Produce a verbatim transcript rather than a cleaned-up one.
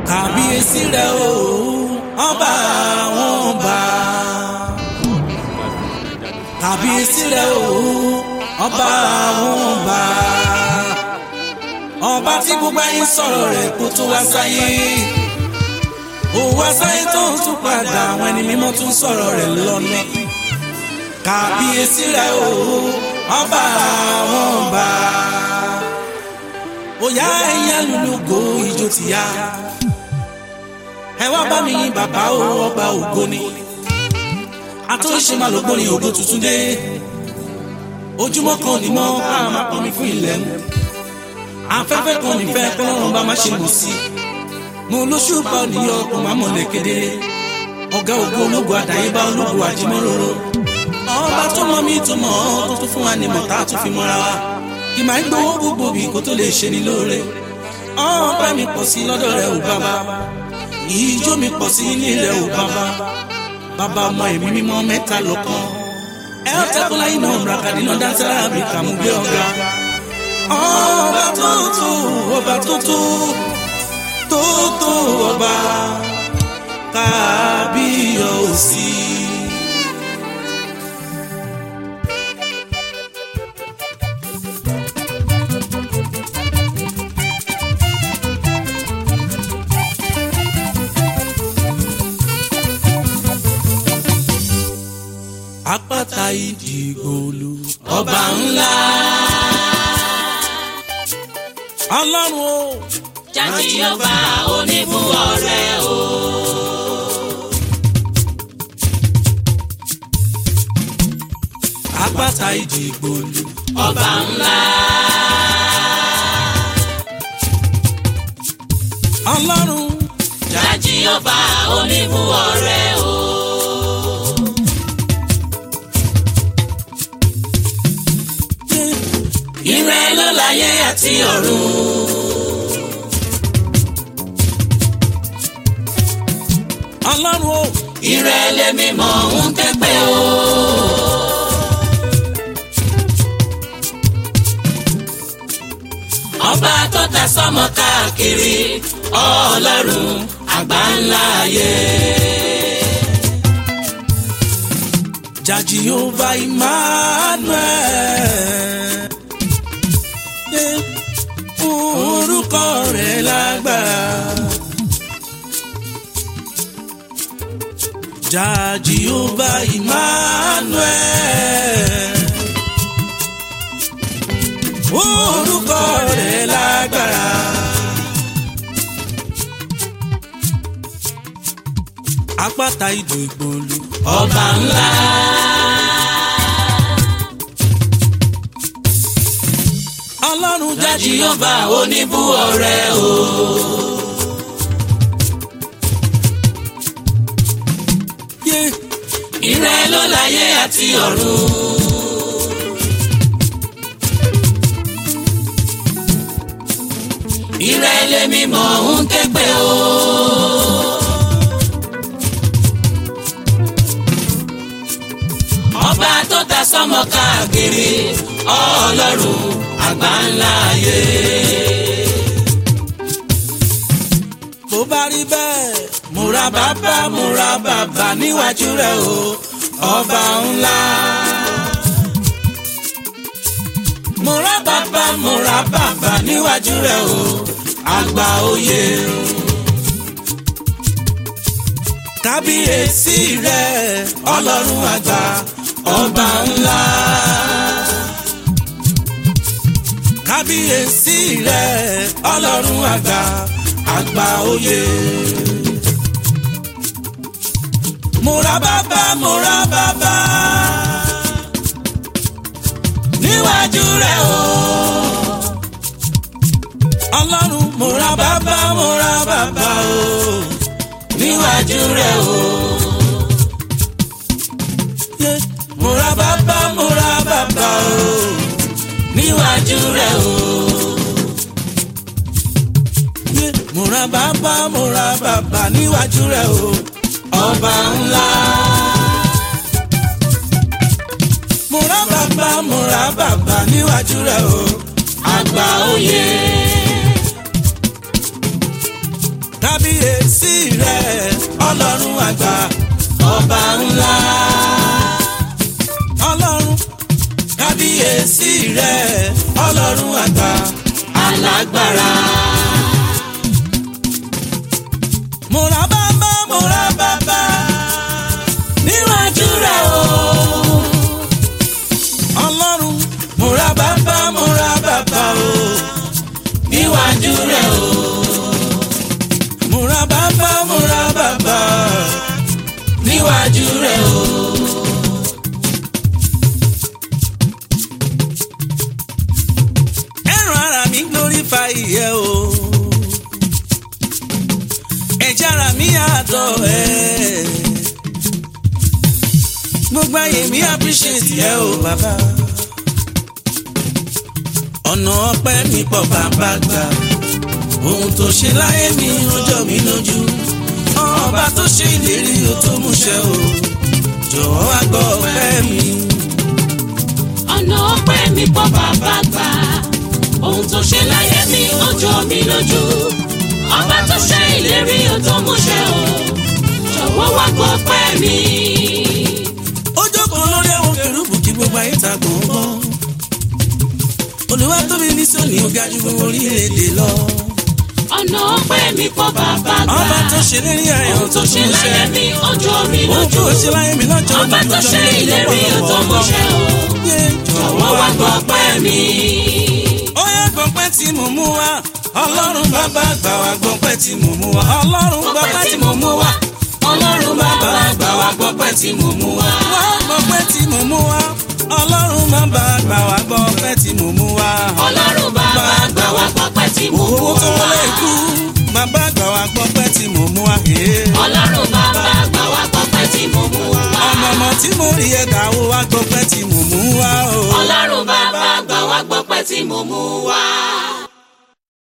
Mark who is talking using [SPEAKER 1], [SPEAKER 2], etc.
[SPEAKER 1] kábíyèsí rẹ o ọba àwọn ọba kábíyèsí rẹ o ọba àwọn ọba ọba tí gbogbo ayé sọ̀rọ̀ rẹ̀ kó tó wá sáyé ó wá sáyé tó ń tún padà àwọn ẹni mímọ́ tún sọ̀rọ̀ rẹ̀ lọ́nà kábíyèsí rẹ o ọba àwọn ọba òyà ẹ̀yà lùlùgò ìjó ti yá ẹ wá bá mi yìn bàbá o ọba ògo ni àtúnṣe máa lọ gbórin ògo tuntun dé ojúmọ́ kan ní mọ́ ká máa pọ̀ mí fún ilẹ̀ mu afẹ́fẹ́ kan nífẹ̀ẹ́ kọ́lọ́run bá má ṣe mọ̀ sí mo lóṣù pa òníyàn kò má mọ̀lẹ̀ kedere ọ̀gá ògo ológo àdáyébá ológo àjímọ́ròrò ọba tó mọ̀ mí tó mọ̀ ọ́ tó tún fún wa ní mọ̀tá tó fi mọ́ra wa kì máa ń gbowó gbogbo bí kò tó lè ṣe ní lóore ọba mi pọ̀ sí lọ́dọ̀ rẹ̀ ò bàbá ìjó mi pọ̀ sí nílẹ̀ ò bàbá bàbá ọmọ ẹ̀mí mímọ́ mẹ́ta lọ́kan ẹ ó tẹ́kọ̀ láyé náà brakadi náà dáńtẹ́rà àbí kàmú gbé ọ̀gá ọba tó tó ọba tó tó tó tó ọba kábíyèsí. Àpáta ìdìgbòlù ọba ńlá ọlọ́run o
[SPEAKER 2] jáde ọba oníbú ọ̀rẹ́ o.
[SPEAKER 1] Àpáta ìdìgbòlù
[SPEAKER 2] ọba ńlá
[SPEAKER 1] ọlọ́run
[SPEAKER 2] jáde ọba oníbú ọ̀rẹ́ o. Ìrẹ ló láyé àti ọ̀run.
[SPEAKER 1] ọlọ́run o
[SPEAKER 2] Ìrẹ lèmi mọ̀ ń kẹ́pẹ́ o. Ọba tó ta sọ́mọ káàkiri ọlọ́run àgbáńlá ayé.
[SPEAKER 1] Jehovah Emmanuel orúkọ rẹ̀ lágbára Jehovah Emmanuel orúkọ rẹ̀ lágbára àpáta ìdìgbòlù
[SPEAKER 2] ọba ńlá.
[SPEAKER 1] ọlọ́run
[SPEAKER 2] Jehovah oníbú ọ̀rẹ́ o. Ìrẹ ló láyé àti ọ̀run. Ìrẹ lèmi mọ̀ ń kẹ́pẹ́ o. Ọba tó ta sọ́mọ káàkiri ọlọ́run àgbáńlá ayé.
[SPEAKER 1] bó bá rí bẹ́ẹ̀ múra bàbá múra bàbá níwájú rẹ̀ o ọba ńlá. múra bàbá múra bàbá níwájú rẹ̀ o àgbà oyè o. kábíyèsí rẹ̀ ọlọ́run àgbà ọba ńlá. kábíyèsí rẹ̀ ọlọ́run àgbà àgbà oyè. múra bàbá múra bàbá níwájú rẹ̀ o ọlọ́run múra bàbá múra bàbá o níwájú rẹ̀ o. múra bàbá múra bàbá o níwájú rẹ̀ o. múra bàbá múra bàbá níwájú rẹ̀ o ọba ńlá. múra bàbá múra bàbá níwájú rẹ̀ o àgbà oyè. kábíyèsí rẹ̀ ọlọ́run àgbà ọba ńlá. ọlọ́run kábíyèsí rẹ̀ ọlọ́run àgbà
[SPEAKER 2] alágbára.
[SPEAKER 1] mo ra bàbá mo ra bàbá
[SPEAKER 2] níwájú rẹ̀ o.
[SPEAKER 1] ọlọ́run mo ra bàbá mo ra bàbá o
[SPEAKER 2] níwájú rẹ̀ o.
[SPEAKER 1] mo ra bàbá mo ra bàbá
[SPEAKER 2] níwájú rẹ̀ o.
[SPEAKER 1] ẹran ara mi glorify ìyẹ́ o ẹ̀jẹ̀ ara mi àtọ̀ ẹ̀ gbogbo ayé mi appreciate ìyẹ́ o bàbá ọ̀nà ọpẹ́ mi pọ̀ bàbá gbà ohun tó ṣe láyé mi ó jọ mí lójú ọba tó ṣe ìlérí ó tó múṣẹ o jọ̀wọ́ wá gbọ́ ọpẹ́ mi.
[SPEAKER 2] ọ̀nà ọpẹ́ mi pọ̀ bàbá gbà ohun tó ṣe láyé mi ó jọ mí lójú ọba tó ṣe ìlérí ó tó múṣẹ o jọ̀wọ́ wá gbọ́ ọpẹ́ mi.
[SPEAKER 1] ó jókòó lórí àwọn kẹrùbù kí gbogbo ayé ta gbọ̀ngbọ̀n olúwa tóbi ní sóní ó ga jù gbogbo orílẹ̀-èdè lọ.
[SPEAKER 2] ọ̀nà ọpẹ́ mi pọ̀ bàbá gbà
[SPEAKER 1] ọba tó ṣe lérí ayọ̀
[SPEAKER 2] ohun tó ṣe láyé mi ó jọ mí
[SPEAKER 1] ohun
[SPEAKER 2] lójú
[SPEAKER 1] tó ṣe láyé mi lọ́jọ́
[SPEAKER 2] ọba tó ṣe ìlérí ó tó múṣẹ o jọ̀wọ́ wá gbọ́ ọpẹ́ mi.
[SPEAKER 1] ó yẹ gbọ̀npẹ́ tí mo mú wá ọlọ́run bàbá gbà wá gbọ̀npẹ́ tí mo mú wá ọlọ́run
[SPEAKER 2] gbọ́pẹ́ tí mo mú wá ọlọ́run bàbá gbà wá gbọ́pẹ́ tí mo mú wá.
[SPEAKER 1] wá gbọ̀npẹ́ tí mo mú wá ọlọ́run bàbá gbà wá gbọ̀npẹ́ tí mo mú wá.
[SPEAKER 2] ọlọ́run bàbá gbà wá gbọ́pẹ́ tí mo mú
[SPEAKER 1] owó tó
[SPEAKER 2] wá.
[SPEAKER 1] wọlé ikú bàbá gbà wá gbọ̀npẹ́ tí mo mú wá.
[SPEAKER 2] ọlọ́run bàbá gbà wá gbọ́pẹ́ tí mo mú wá.
[SPEAKER 1] ọmọ ọmọ tí mo rí ẹ̀dá wo wá gbọ̀npẹ́ tí mo mú wá.
[SPEAKER 2] ọlọ́run bàbá gbà wá gbọ́pẹ́ tí mo mú wá.